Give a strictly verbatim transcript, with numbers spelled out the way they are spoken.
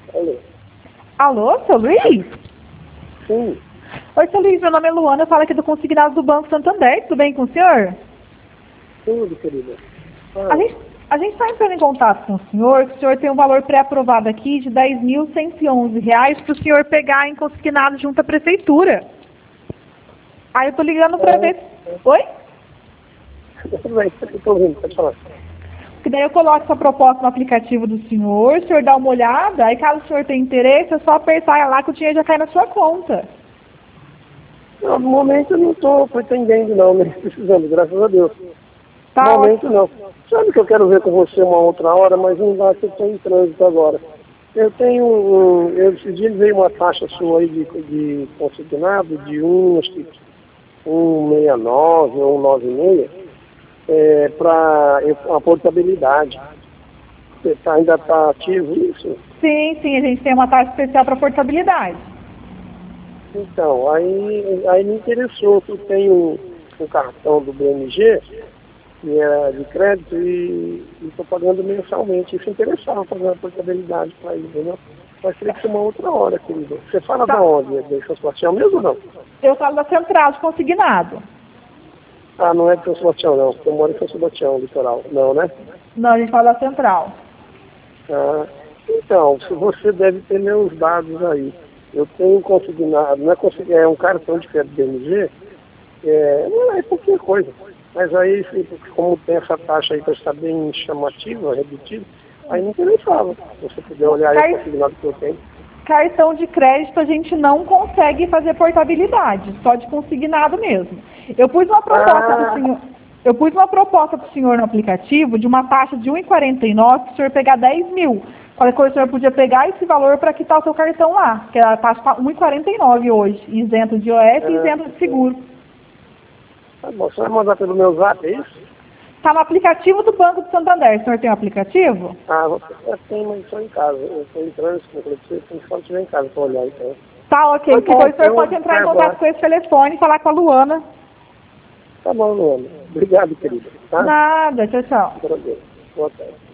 Alô? Alô, seu Luiz? Sim, Oi, seu Luiz, meu nome é Luana, eu falo aqui do Consignado do Banco Santander, tudo bem com o senhor? tudo, querida. A Ah, gente a gente está entrando em contato com o senhor, que o senhor tem um valor pré-aprovado aqui de dez mil cento e onze reais para o senhor pegar em consignado junto à prefeitura. Aí eu tô ligando para ver... Oi? tudo bem, eu tô ouvindo, pode falar. Que daí eu coloco essa proposta no aplicativo do senhor, o senhor dá uma olhada, aí caso o senhor tenha interesse, é só apertar lá que o dinheiro já cai na sua conta. Não, no momento eu não estou pretendendo não, nem precisando, graças a Deus. Tá No momento ótimo. não. Sabe que eu quero ver com você uma outra hora, mas não dá que eu estou em trânsito agora. Eu tenho um. Eu, esse dia veio uma taxa sua aí de, de consignado de um, acho que um sessenta e nove ou um noventa e seis, é, para a portabilidade. Você tá, ainda está ativo isso? Sim, sim, a gente tem uma taxa especial para portabilidade. Então, aí, aí me interessou que eu tenho um, um cartão do B M G, que é de crédito, e estou pagando mensalmente. Isso interessava fazer uma portabilidade para ele, entendeu? Mas teria que ser uma outra hora, querido. Você fala Tá. da onde? É de São Sebastião mesmo ou não? Eu falo da central de consignado. Ah, não é de São Sebastião não, porque eu moro em São Sebastião, litoral. Não, né? Não, a gente fala da central. Ah, então, se você deve ter meus dados aí. Eu tenho consignado, não é, consign- é um cartão de crédito B M G, é, não é qualquer coisa. Mas aí, se- como tem essa taxa aí para estar bem chamativa, reduzida, aí me interessava. Se você puder olhar aí o Car- consignado que eu tenho. Cartão de crédito a gente não consegue fazer portabilidade, só de consignado mesmo. Eu pus uma proposta para o Ah, senhor. Eu pus uma proposta para o senhor no aplicativo de uma taxa de um vírgula quarenta e nove para o senhor pegar dez mil. Falei que o senhor podia pegar esse valor para quitar o seu cartão lá, que a taxa está um vírgula quarenta e nove hoje, isento de I O F e ah, isento de seguro. tá bom, você vai mandar pelo meu zap, é isso? Está no aplicativo do Banco de Santander. O senhor tem o aplicativo? Ah, você já tem, mas estou em casa. Eu estou em trânsito, eu falei pra você, tem que só estiver em casa para olhar, então. Tá, ok. Tá Se bom, for, o senhor eu pode entrar em observo contato lá. com esse telefone e falar com a Luana. Tá bom, Luana. Obrigado, querida. Tá? Nada, tchau, tchau. Agradeço. Boa tarde.